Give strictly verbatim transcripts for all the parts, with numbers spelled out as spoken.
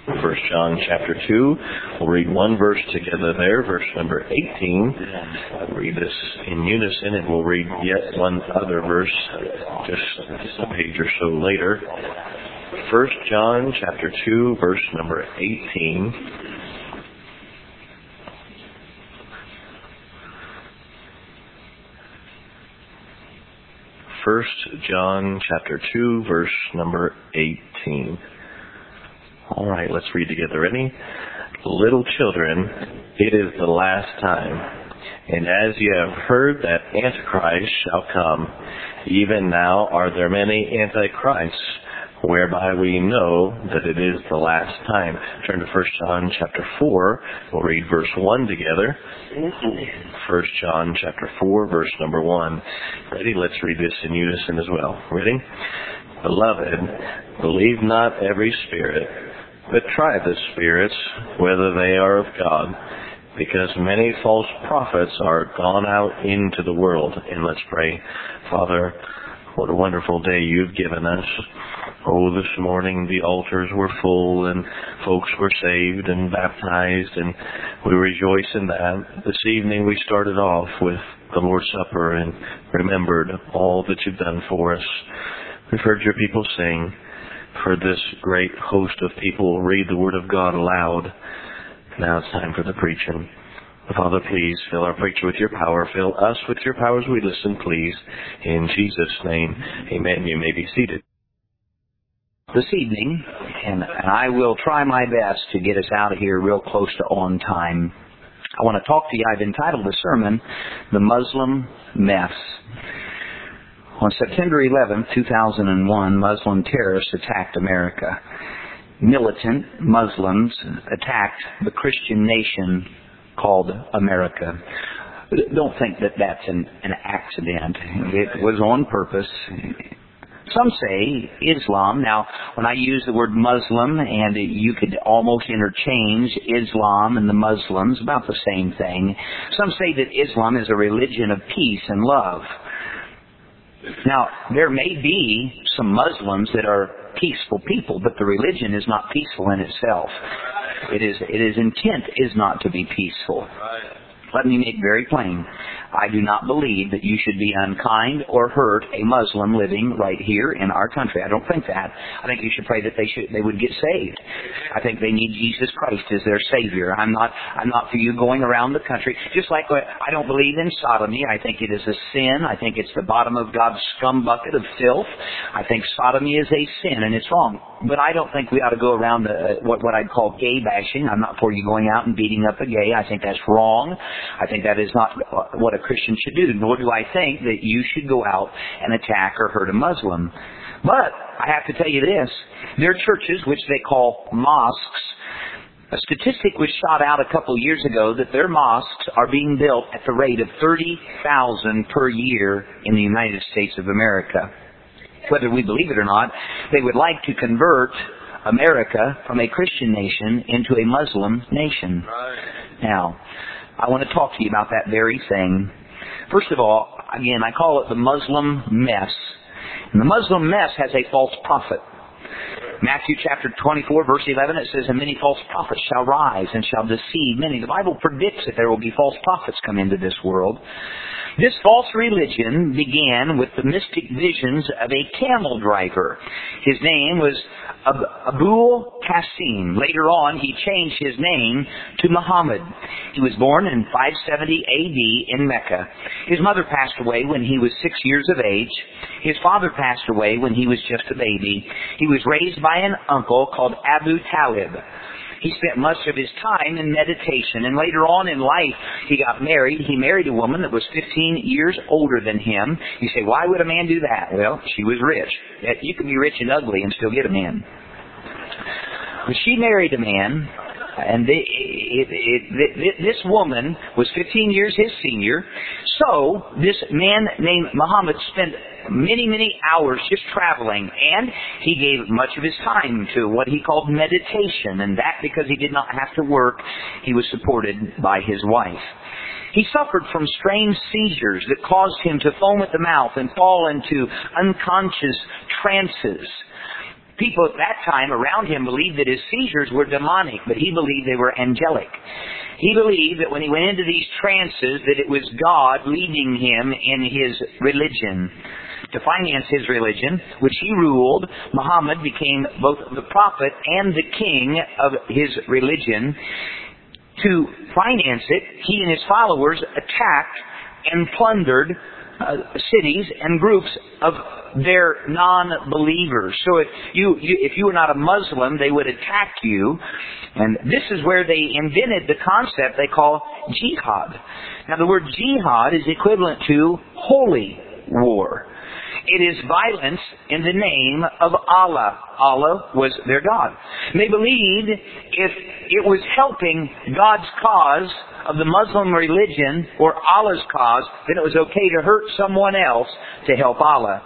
First John chapter two. We'll read one verse together there, verse number eighteen. I'll read this in unison, and we'll read yet one other verse just a page or so later. First John chapter two, verse number eighteen. First John chapter two, verse number eighteen. All right, let's read together. Ready? Little children, it is the last time. And as you have heard that Antichrist shall come, even now are there many Antichrists, whereby we know that it is the last time. Turn to First John chapter four. We'll read verse one together. First John chapter four, verse number one. Ready? Let's read this in unison as well. Ready? Beloved, believe not every spirit, but try the spirits, whether they are of God, because many false prophets are gone out into the world. And let's pray. Father, what a wonderful day you've given us. Oh, this morning the altars were full and folks were saved and baptized, and we rejoice in that. This evening we started off with the Lord's Supper and remembered all that you've done for us. We've heard your people sing. Heard this great host of people read the Word of God aloud. Now it's time for the preaching. Father, please fill our preacher with your power. Fill us with your power as we listen, please. In Jesus' name, amen. You may be seated. This evening, and, and I will try my best to get us out of here real close to on time, I want to talk to you. I've entitled the sermon, The Muslim Mess. On September eleventh, two thousand one, Muslim terrorists attacked America. Militant Muslims attacked the Christian nation called America. Don't think that that's an, an accident. It was on purpose. Some say Islam. Now, when I use the word Muslim, and you could almost interchange Islam and the Muslims, about the same thing. Some say that Islam is a religion of peace and love. Now, there may be some Muslims that are peaceful people, but the religion is not peaceful in itself. It is, it is intent is not to be peaceful. Let me make very plain. I do not believe that you should be unkind or hurt a Muslim living right here in our country. I don't think that. I think you should pray that they should they would get saved. I think they need Jesus Christ as their Savior. I'm not I'm not for you going around the country. Just like I don't believe in sodomy. I think it is a sin. I think it's the bottom of God's scum bucket of filth. I think sodomy is a sin and it's wrong. But I don't think we ought to go around the, what, what I'd call gay bashing. I'm not for you going out and beating up a gay. I think that's wrong. I think that is not what a Christian should do. Nor do I think that you should go out and attack or hurt a Muslim. But I have to tell you this. There are churches which they call mosques. A statistic was shot out a couple years ago that their mosques are being built at the rate of thirty thousand per year in the United States of America. Whether we believe it or not, they would like to convert America from a Christian nation into a Muslim nation. Right. Now, I want to talk to you about that very thing. First of all, again, I call it the Muslim mess. And the Muslim mess has a false prophet. Matthew chapter twenty-four, verse eleven, it says, "And many false prophets shall rise and shall deceive many." The Bible predicts that there will be false prophets come into this world. This false religion began with the mystic visions of a camel driver. His name was Ab- Abul Qasim. Later on, he changed his name to Muhammad. He was born in five seventy A D in Mecca. His mother passed away when he was six years of age. His father passed away when he was just a baby. He was raised by an uncle called Abu Talib. He spent much of his time in meditation, and later on in life, he got married. He married a woman that was fifteen years older than him. You say, why would a man do that? Well, she was rich. You can be rich and ugly and still get a man. But she married a man, and they, it, it, it, this woman was fifteen years his senior. So this man named Muhammad spent many, many hours just traveling, and he gave much of his time to what he called meditation, and that because he did not have to work, he was supported by his wife. He suffered from strange seizures that caused him to foam at the mouth and fall into unconscious trances. people at that time around him believed that his seizures were demonic, but he believed they were angelic. He believed that when he went into these trances that it was God leading him in his religion. To finance his religion, which he ruled, Muhammad became both the prophet and the king of his religion. To finance it, he and his followers attacked and plundered uh, cities and groups of their non-believers. So if you, you if you were not a Muslim, they would attack you. And this is where they invented the concept they call jihad. Now the word jihad is equivalent to holy war. It is violence in the name of Allah. Allah was their God. And they believed if it was helping God's cause of the Muslim religion or Allah's cause, then it was okay to hurt someone else to help Allah.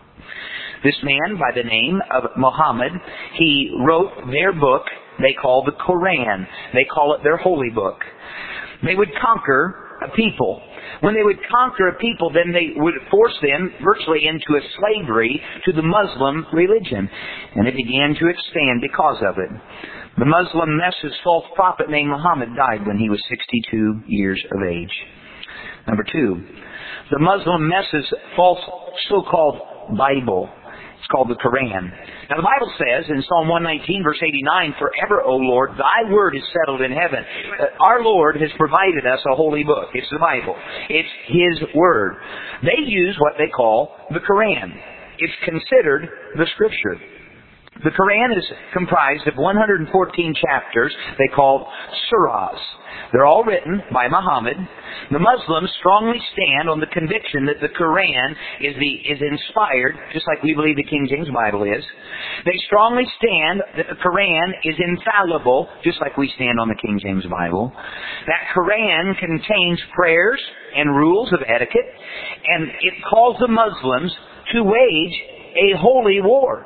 This man by the name of Muhammad, he wrote their book they call the Quran. They call it their holy book. They would conquer a people. When they would conquer a people, then they would force them virtually into a slavery to the Muslim religion. And it began to expand because of it. The Muslim Messiah's false prophet named Muhammad died when he was sixty-two years of age. Number two, the Muslim Messiah's false so-called Bible. It's called the Quran. Now the Bible says in Psalm one nineteen verse eighty-nine, "Forever, O Lord, thy word is settled in heaven." Uh, our Lord has provided us a holy book. It's the Bible. It's His word. They use what they call the Quran. It's considered the Scripture. The Quran is comprised of one hundred fourteen chapters they call surahs. They're all written by Muhammad. The Muslims strongly stand on the conviction that the Quran is the is inspired, just like we believe the King James Bible is. They strongly stand that the Quran is infallible, just like we stand on the King James Bible. That Quran contains prayers and rules of etiquette, and it calls the Muslims to wage a holy war.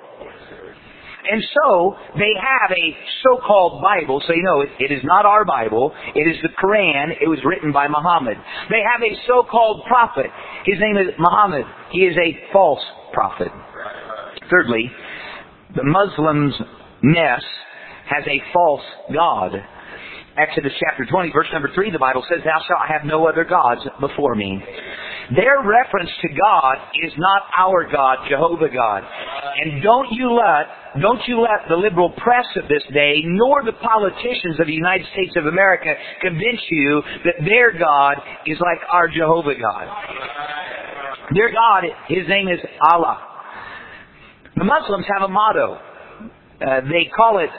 And so, they have a so-called Bible, so you know, it, it is not our Bible, it is the Quran, it was written by Muhammad. They have a so-called prophet, his name is Muhammad, he is a false prophet. Thirdly, the Muslims' mess has a false God. Exodus chapter twenty, verse number three, the Bible says, "Thou shalt have no other gods before me." Their reference to God is not our God, Jehovah God. And don't you let, don't you let the liberal press of this day, nor the politicians of the United States of America convince you that their God is like our Jehovah God. Their God, His name is Allah. The Muslims have a motto. Uh, they call it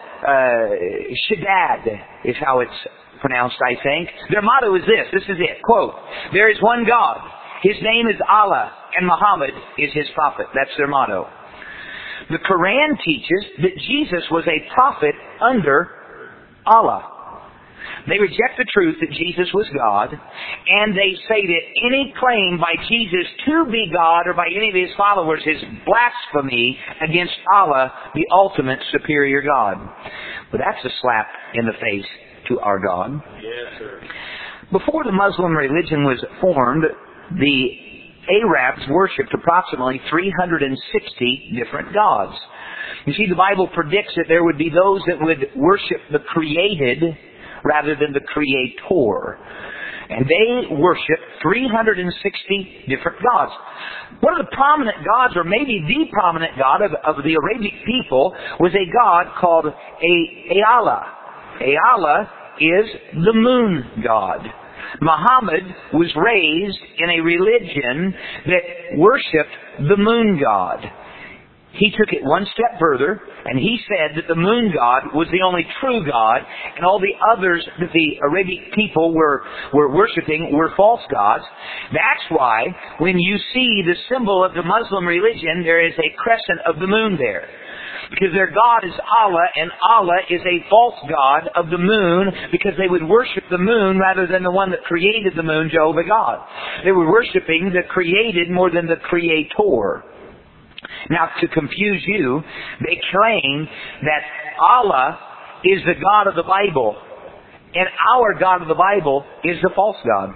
uh, Shaddad, is how it's pronounced, I think. Their motto is this. This is it. Quote, "There is one God. His name is Allah, and Muhammad is His prophet." That's their motto. The Quran teaches that Jesus was a prophet under Allah. They reject the truth that Jesus was God, and they say that any claim by Jesus to be God or by any of His followers is blasphemy against Allah, the ultimate superior God. But that's a slap in the face to our God. Yes, sir. Before the Muslim religion was formed, the Arabs worshipped approximately three hundred sixty different gods. You see, the Bible predicts that there would be those that would worship the created rather than the creator. And they worship three hundred sixty different gods. One of the prominent gods, or maybe the prominent god of, of the Arabic people, was a god called a Allah. Allah is the moon god. Muhammad was raised in a religion that worshipped the moon god. He took it one step further, and he said that the moon god was the only true God, and all the others that the Arabic people were, were worshiping were false gods. That's why, when you see the symbol of the Muslim religion, there is a crescent of the moon there. Because their God is Allah, and Allah is a false god of the moon, because they would worship the moon rather than the one that created the moon, Jehovah God. They were worshiping the created more than the creator. Now, to confuse you, they claim that Allah is the God of the Bible, and our God of the Bible is the false God.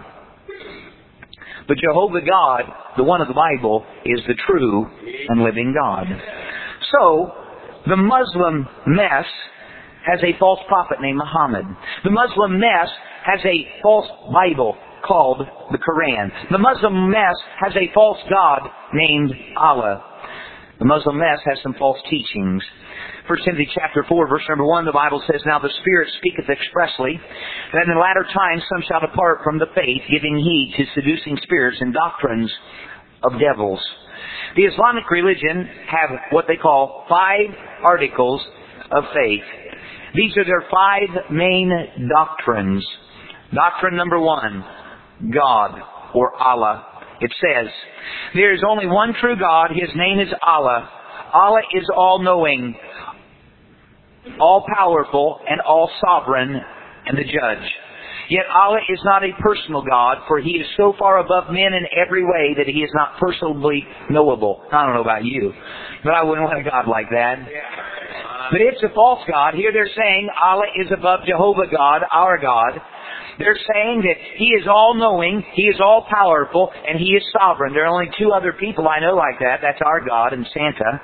But Jehovah God, the one of the Bible, is the true and living God. So, the Muslim mess has a false prophet named Muhammad. The Muslim mess has a false Bible called the Quran. The Muslim mess has a false God named Allah. The Muslim mess has some false teachings. First Timothy chapter four, verse number one, the Bible says, "Now the Spirit speaketh expressly, that in the latter times some shall depart from the faith, giving heed to seducing spirits and doctrines of devils." The Islamic religion have what they call five articles of faith. These are their five main doctrines. Doctrine number one, God or Allah. It says, there is only one true God. His name is Allah. Allah is all-knowing, all-powerful, and all-sovereign, and the judge. Yet Allah is not a personal God, for He is so far above men in every way that He is not personally knowable. I don't know about you, but I wouldn't want a God like that. But it's a false God. Here they're saying Allah is above Jehovah God, our God. They're saying that He is all-knowing, He is all-powerful, and He is sovereign. There are only two other people I know like that. That's our God and Santa.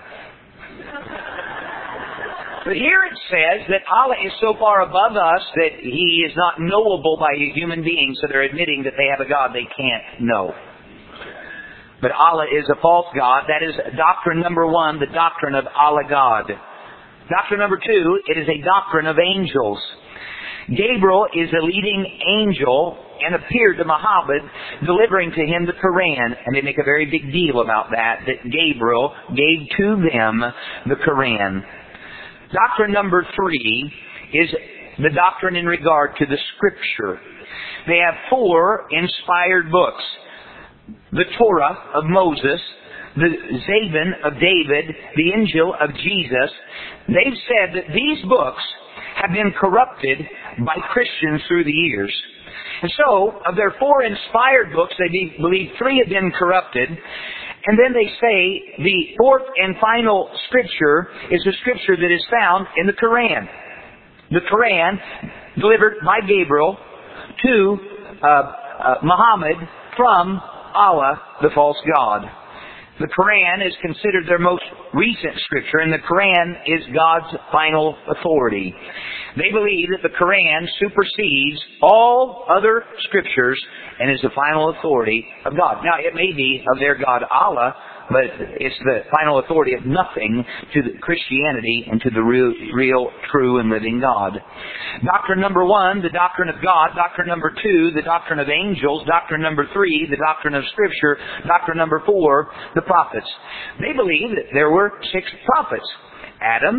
But here it says that Allah is so far above us that He is not knowable by a human being, so they're admitting that they have a God they can't know. But Allah is a false God. That is doctrine number one, the doctrine of Allah God. Doctrine number two, it is a doctrine of angels. Gabriel is a leading angel and appeared to Muhammad, delivering to him the Quran. And they make a very big deal about that, that Gabriel gave to them the Quran. Doctrine number three is the doctrine in regard to the Scripture. They have four inspired books. The Torah of Moses, the Zabin of David, the Injil of Jesus. They've said that these books have been corrupted by Christians through the years. And so, of their four inspired books, they believe three have been corrupted. And then they say the fourth and final scripture is the scripture that is found in the Quran. The Quran, delivered by Gabriel to uh, uh, Muhammad from Allah, the false God. The Quran is considered their most recent scripture, and the Quran is God's final authority. They believe that the Quran supersedes all other scriptures and is the final authority of God. Now, it may be of their God Allah, but it's the final authority of nothing to the Christianity and to the real, real, true, and living God. Doctrine number one, the doctrine of God. Doctrine number two, the doctrine of angels. Doctrine number three, the doctrine of Scripture. Doctrine number four, the prophets. They believe that there were six prophets: Adam,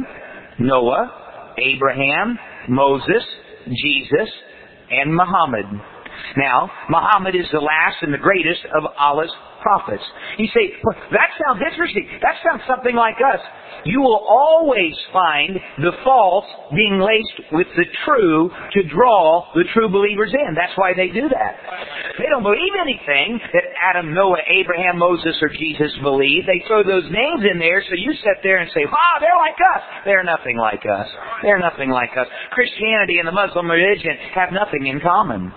Noah, Abraham, Moses, Jesus, and Muhammad. Now, Muhammad is the last and the greatest of Allah's prophets. You say, well, that sounds interesting. That sounds something like us. You will always find the false being laced with the true to draw the true believers in. That's why they do that. They don't believe anything that Adam, Noah, Abraham, Moses, or Jesus believe. They throw those names in there, so you sit there and say, wow, they're like us. They're nothing like us. They're nothing like us. Christianity and the Muslim religion have nothing in common.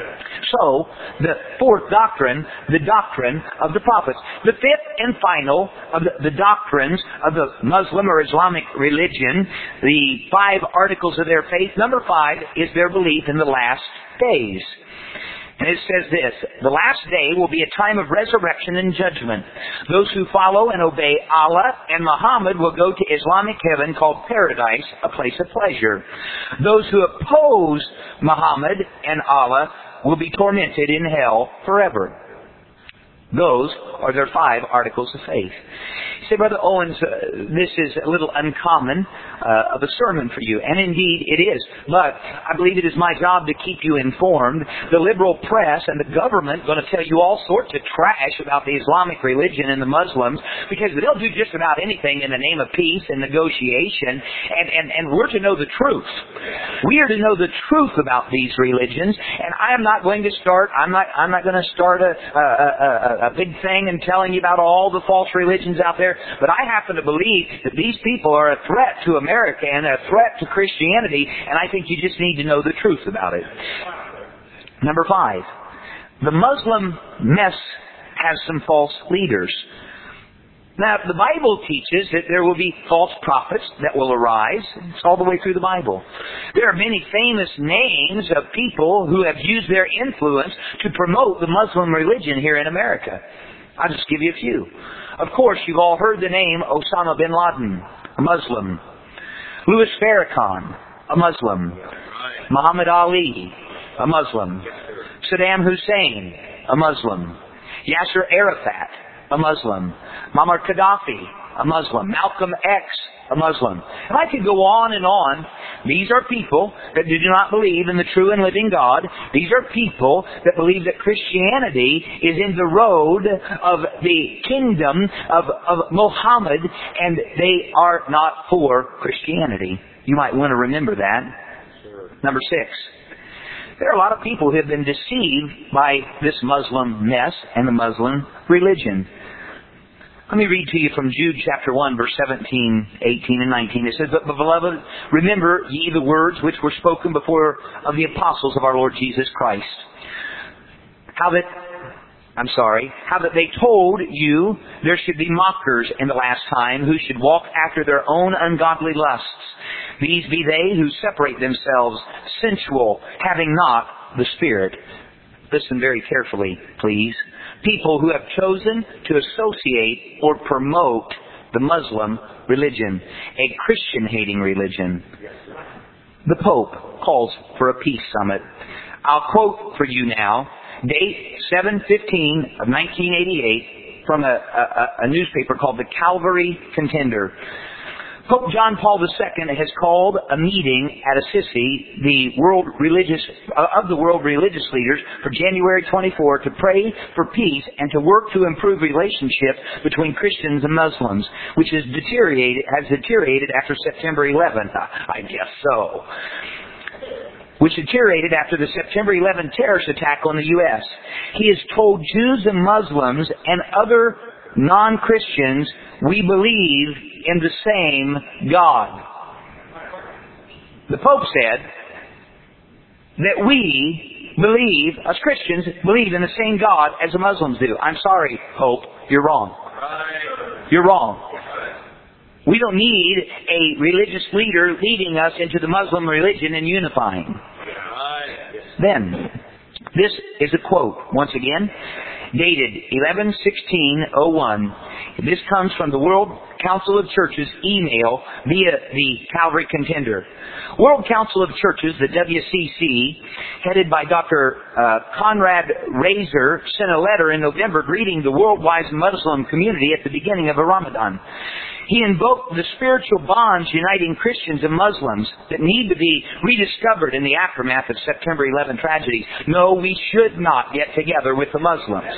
So, the fourth doctrine, the doctrine of the prophets. The fifth and final of the, the doctrines of the Muslim or Islamic religion, the five articles of their faith, number five is their belief in the last days. And it says this: the last day will be a time of resurrection and judgment. Those who follow and obey Allah and Muhammad will go to Islamic heaven called paradise, a place of pleasure. Those who oppose Muhammad and Allah will be tormented in hell forever. Those are their five articles of faith. You say, Brother Owens, uh, this is a little uncommon uh, of a sermon for you. And indeed it is. But I believe it is my job to keep you informed. The liberal press and the government are going to tell you all sorts of trash about the Islamic religion and the Muslims, because they'll do just about anything in the name of peace and negotiation. And, and, and we're to know the truth. We are to know the truth about these religions. And I am not going to start, I'm not, I'm not going to start a, a, a, a big thing and telling you about all the false religions out there. But I happen to believe that these people are a threat to America and a threat to Christianity, and I think you just need to know the truth about it. Number five, the Muslim mess has some false leaders. Now, the Bible teaches that there will be false prophets that will arise. It's all the way through the Bible. There are many famous names of people who have used their influence to promote the Muslim religion here in America. I'll just give you a few. Of course, you've all heard the name Osama bin Laden, a Muslim. Louis Farrakhan, a Muslim. Muhammad Ali, a Muslim. Saddam Hussein, a Muslim. Yasser Arafat, a Muslim. Muammar Gaddafi, a Muslim. Malcolm X, a Muslim. And I could go on and on. These are people that do not believe in the true and living God. These are people that believe that Christianity is in the road of the kingdom of, of Muhammad, and they are not for Christianity. You might want to remember that. Number six. There are a lot of people who have been deceived by this Muslim mess and the Muslim religion. Let me read to you from Jude chapter one, verse seventeen, eighteen, and nineteen. It says, "But beloved, remember ye the words which were spoken before of the apostles of our Lord Jesus Christ. How that, I'm sorry, how that they told you there should be mockers in the last time who should walk after their own ungodly lusts. These be they who separate themselves sensual, having not the Spirit." Listen very carefully, please. People who have chosen to associate or promote the Muslim religion, a Christian-hating religion. The Pope calls for a peace summit. I'll quote for you now, date seven fifteen of nineteen eighty-eight, from a, a, a newspaper called the Calvary Contender. Pope John Paul the Second has called a meeting at Assisi, the world religious uh, of the world religious leaders, for January twenty-fourth to pray for peace and to work to improve relationship between Christians and Muslims, which has deteriorated has deteriorated after September eleventh. I guess so. Which deteriorated after the September eleventh terrorist attack on the U S He has told Jews and Muslims and other non-Christians, we believe in the same God. The Pope said that we believe, as Christians, believe in the same God as the Muslims do. I'm sorry, Pope, you're wrong. You're wrong. We don't need a religious leader leading us into the Muslim religion and unifying. Then, this is a quote, once again, dated eleven sixteen oh one. This comes from the World Council of Churches email via the Calvary Contender. World Council of Churches, the W C C, headed by Doctor Uh, Conrad Razor, sent a letter in November greeting the worldwide Muslim community at the beginning of a Ramadan. He invoked the spiritual bonds uniting Christians and Muslims that need to be rediscovered in the aftermath of September eleventh tragedy. No, we should not get together with the Muslims.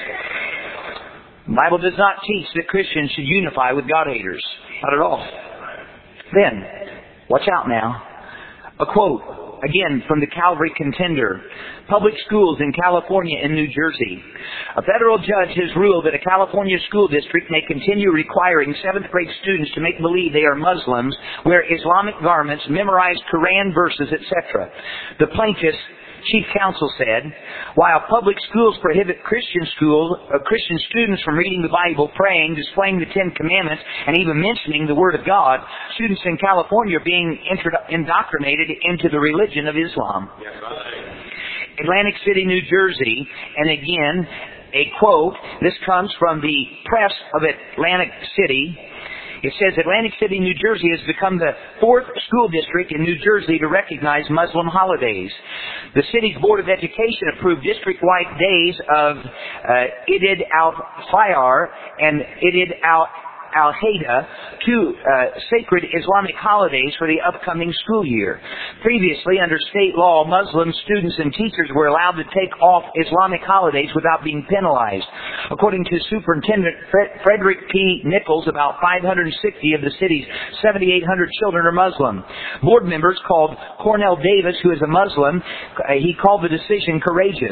The Bible does not teach that Christians should unify with God-haters. Not at all. Then, watch out now. A quote, again, from the Calvary Contender. Public schools in California and New Jersey. A federal judge has ruled that a California school district may continue requiring seventh grade students to make believe they are Muslims, wear Islamic garments, memorize Quran verses, et cetera. The plaintiff's chief counsel said, while public schools prohibit Christian schools, uh, Christian students from reading the Bible, praying, displaying the Ten Commandments, and even mentioning the Word of God, students in California are being inter- indoctrinated into the religion of Islam. Yes, right. Atlantic City, New Jersey, and again, a quote, this comes from the press of Atlantic City. It says, Atlantic City, New Jersey has become the fourth school district in New Jersey to recognize Muslim holidays. The city's Board of Education approved district-wide days of uh, Eid al-Fitr and Eid al Al-Hada, two uh, sacred Islamic holidays for the upcoming school year. Previously, under state law, Muslim students and teachers were allowed to take off Islamic holidays without being penalized. According to Superintendent Fred- Frederick P. Nichols, about five hundred sixty of the city's seven thousand eight hundred children are Muslim. Board members called Cornell Davis, who is a Muslim, uh, he called the decision courageous.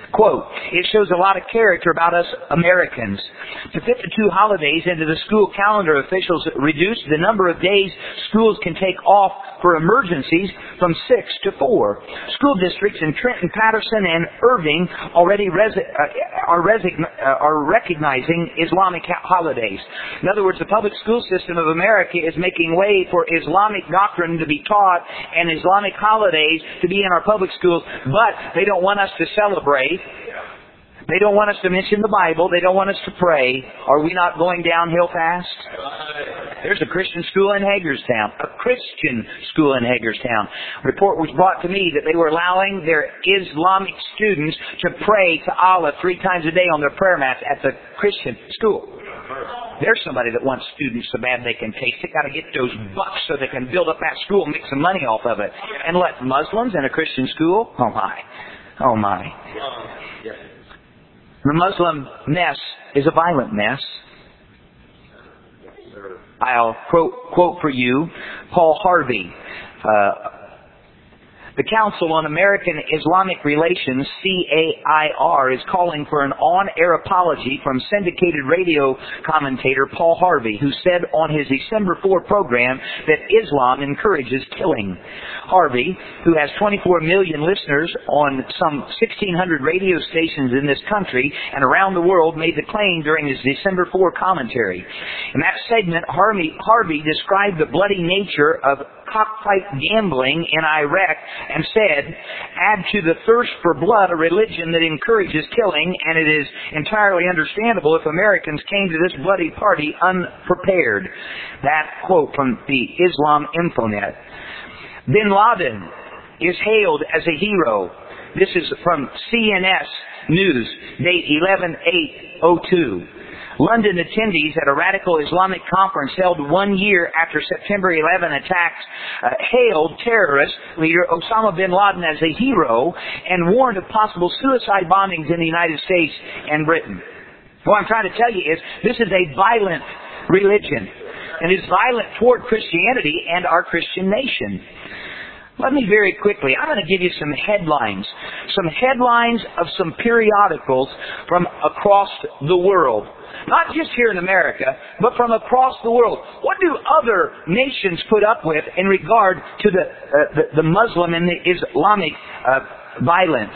Quote, it shows a lot of character about us Americans. To fit the two holidays into the school calendar, officials reduced the number of days schools can take off for emergencies from six to four. School districts in Trenton, Patterson, and Irving already resi- uh, are, resi- uh, are recognizing Islamic ha- holidays. In other words, the public school system of America is making way for Islamic doctrine to be taught and Islamic holidays to be in our public schools, but they don't want us to celebrate. They don't want us to mention the Bible. They don't want us to pray. Are we not going downhill fast? There's a Christian school in Hagerstown. A Christian school in Hagerstown. A report was brought to me that they were allowing their Islamic students to pray to Allah three times a day on their prayer mats at the Christian school. There's somebody that wants students so bad they can taste it. Got to get those bucks so they can build up that school and make some money off of it. And let Muslims in a Christian school? Oh my. Oh my. The Muslim mess is a violent mess. I'll quote, quote for you Paul Harvey. Uh, the Council on American Islamic Relations, C A I R, is calling for an on-air apology from syndicated radio commentator Paul Harvey, who said on his December fourth program that Islam encourages killing. Harvey, who has twenty-four million listeners on some sixteen hundred radio stations in this country and around the world, made the claim during his December fourth commentary. In that segment, Harvey, Harvey described the bloody nature of cockfight gambling in Iraq and said, add to the thirst for blood a religion that encourages killing, and it is entirely understandable if Americans came to this bloody party unprepared. That quote from the Islam Infonet. Bin Laden is hailed as a hero. This is from C N S News, date eleven eight oh two. London attendees at a radical Islamic conference held one year after September eleventh attacks uh, hailed terrorist leader Osama bin Laden as a hero and warned of possible suicide bombings in the United States and Britain. What I'm trying to tell you is this is a violent religion, and it's violent toward Christianity and our Christian nation. Let me very quickly, I'm going to give you some headlines. Some headlines of some periodicals from across the world. Not just here in America, but from across the world. What do other nations put up with in regard to the, uh, the, the Muslim and the Islamic uh, violence?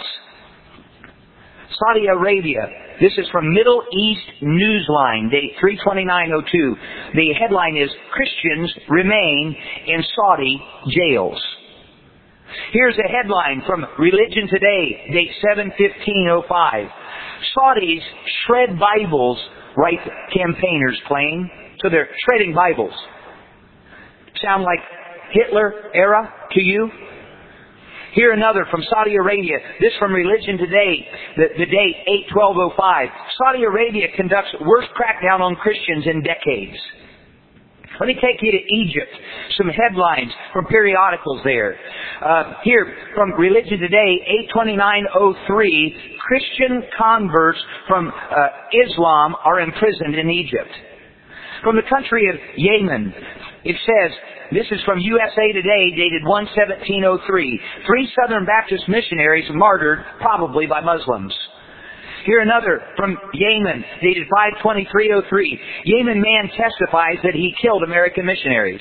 Saudi Arabia. This is from Middle East Newsline, date three twenty-nine oh two. The headline is, Christians remain in Saudi jails. Here's a headline from Religion Today, date seven fifteen oh five. Saudis shred Bibles, write campaigners claim. So they're shredding Bibles. Sound like Hitler era to you? Here another from Saudi Arabia. This from Religion Today, the, the date eight twelve oh five. Saudi Arabia conducts worst crackdown on Christians in decades. Let me take you to Egypt. Some headlines from periodicals there. Uh, here, from Religion Today, eight twenty-nine oh three, Christian converts from uh, Islam are imprisoned in Egypt. From the country of Yemen, it says, this is from U S A Today, dated one seventeen oh three, three Southern Baptist missionaries martyred, probably by Muslims. Here another from Yemen, dated five twenty-three oh three. Yemen man testifies that he killed American missionaries.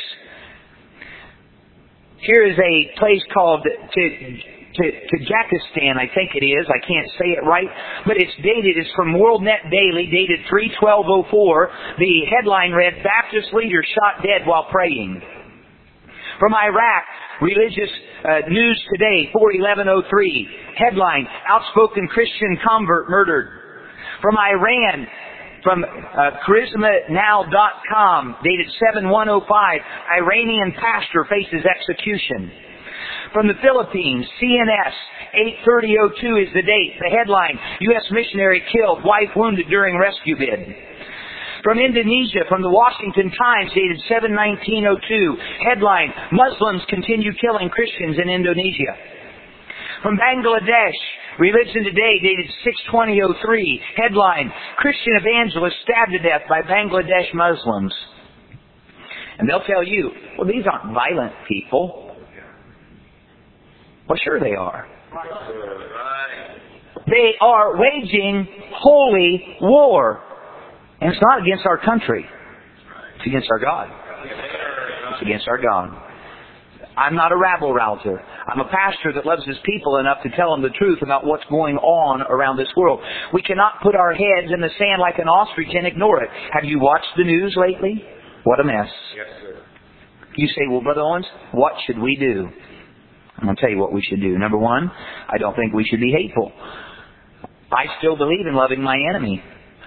Here is a place called Tajikistan, I think it is. I can't say it right. But it's dated, it's from WorldNet Daily, dated three twelve oh four. The headline read, Baptist leader shot dead while praying. From Iraq, Religious uh, News Today, four eleven oh three. Headline, outspoken Christian convert murdered. From Iran, from uh, charisma now dot com, dated seven one oh five. Iranian pastor faces execution. From the Philippines, C N S, eight thirty oh two is the date. The headline, U S missionary killed, wife wounded during rescue bid. From Indonesia, from the Washington Times, dated seven nineteen oh two. Headline, Muslims continue killing Christians in Indonesia. From Bangladesh, Religion Today, dated six twenty oh three. Headline, Christian evangelist stabbed to death by Bangladesh Muslims. And they'll tell you, well, these aren't violent people. Well, sure they are. They are waging holy war. And it's not against our country. It's against our God. It's against our God. I'm not a rabble-rouser. I'm a pastor that loves his people enough to tell them the truth about what's going on around this world. We cannot put our heads in the sand like an ostrich and ignore it. Have you watched the news lately? What a mess. Yes, sir. You say, well, Brother Owens, what should we do? I'm going to tell you what we should do. Number one, I don't think we should be hateful. I still believe in loving my enemy.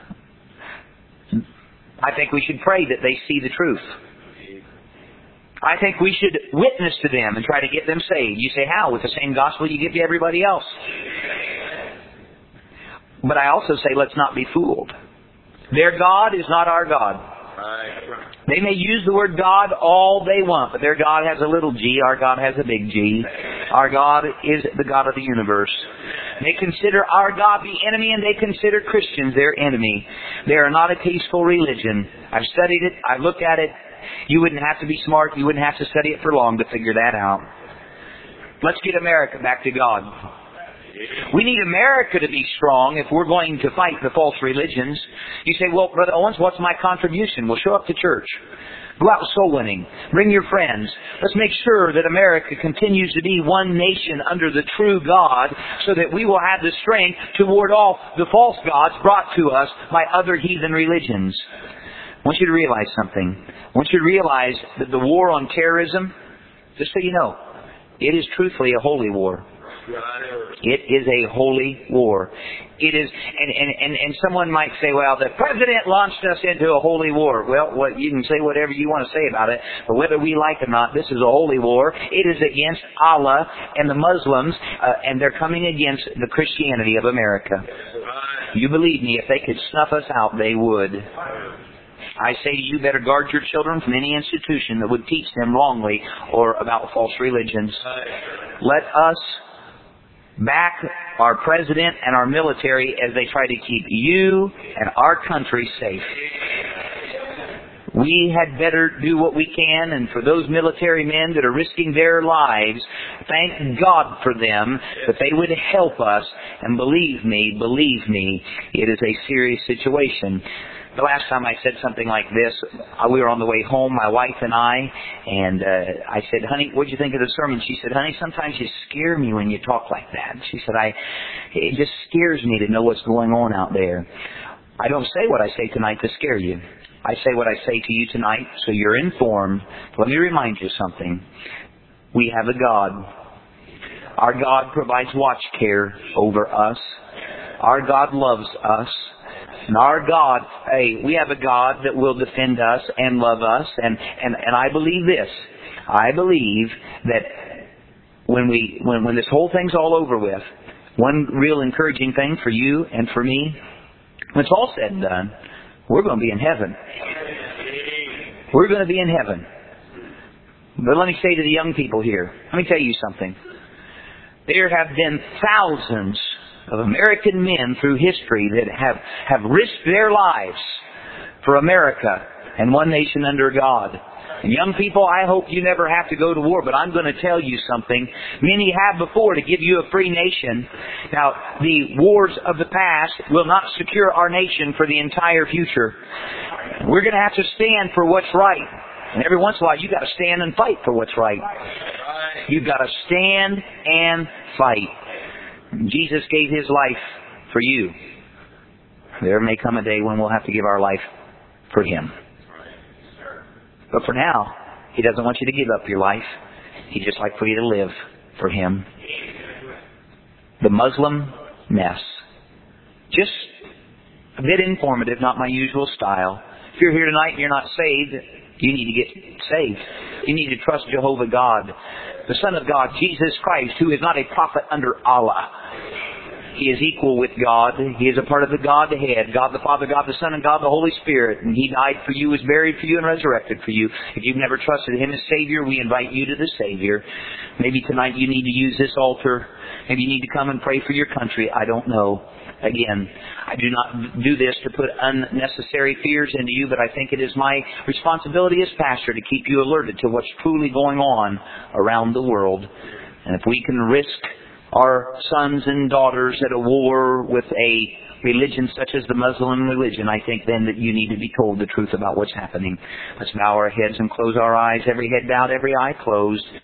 I think we should pray that they see the truth. I think we should witness to them and try to get them saved. You say, how? With the same gospel you give to everybody else. But I also say, let's not be fooled. Their God is not our God. They may use the word God all they want, but their God has a little g, our God has a big G. Our God is the God of the universe. They consider our God the enemy, and they consider Christians their enemy. They are not a peaceful religion. I've studied it. I've looked at it. You wouldn't have to be smart. You wouldn't have to study it for long to figure that out. Let's get America back to God. We need America to be strong if we're going to fight the false religions. You say, well, Brother Owens, what's my contribution? Well, show up to church. Go out soul winning. Bring your friends. Let's make sure that America continues to be one nation under the true God so that we will have the strength to ward off the false gods brought to us by other heathen religions. I want you to realize something. I want you to realize that the war on terrorism, just so you know, it is truthfully a holy war. It is a holy war. It is, and, and, and, and someone might say, well, the president launched us into a holy war. Well, what, you can say whatever you want to say about it, but whether we like it or not, this is a holy war. It is against Allah and the Muslims, uh, and they're coming against the Christianity of America. You believe me, if they could snuff us out, they would. I say to you, better guard your children from any institution that would teach them wrongly or about false religions. Let us back our president and our military as they try to keep you and our country safe. We had better do what we can, and for those military men that are risking their lives, thank God for them, that they would help us. And believe me, believe me, it is a serious situation. The last time I said something like this, we were on the way home, my wife and I, and uh, I said, honey, what'd you think of the sermon? She said, honey, sometimes you scare me when you talk like that. She said, I, it just scares me to know what's going on out there. I don't say what I say tonight to scare you. I say what I say to you tonight so you're informed. Let me remind you something. We have a God. Our God provides watch care over us. Our God loves us. And our God, hey, we have a God that will defend us and love us. And, and, and I believe this. I believe that when we when, when this whole thing's all over with, one real encouraging thing for you and for me, when it's all said and done, we're going to be in heaven. We're going to be in heaven. But let me say to the young people here, let me tell you something. There have been thousands of American men through history that have, have risked their lives for America and one nation under God. And young people, I hope you never have to go to war, but I'm going to tell you something. Many have before to give you a free nation. Now, the wars of the past will not secure our nation for the entire future. We're going to have to stand for what's right. And every once in a while, you've got to stand and fight for what's right. You've got to stand and fight. Jesus gave His life for you. There may come a day when we'll have to give our life for Him. But for now, He doesn't want you to give up your life. He'd just like for you to live for Him. The Muslim mess. Just a bit informative, not my usual style. If you're here tonight and you're not saved, you need to get saved. You need to trust Jehovah God, the Son of God, Jesus Christ, who is not a prophet under Allah. He is equal with God. He is a part of the Godhead, God the Father, God the Son, and God the Holy Spirit. And He died for you, was buried for you, and resurrected for you. If you've never trusted Him as Savior, we invite you to the Savior. Maybe tonight you need to use this altar. Maybe you need to come and pray for your country. I don't know. Again, I do not do this to put unnecessary fears into you, but I think it is my responsibility as pastor to keep you alerted to what's truly going on around the world. And if we can risk our sons and daughters at a war with a religion such as the Muslim religion, I think then that you need to be told the truth about what's happening. Let's bow our heads and close our eyes, every head bowed, every eye closed.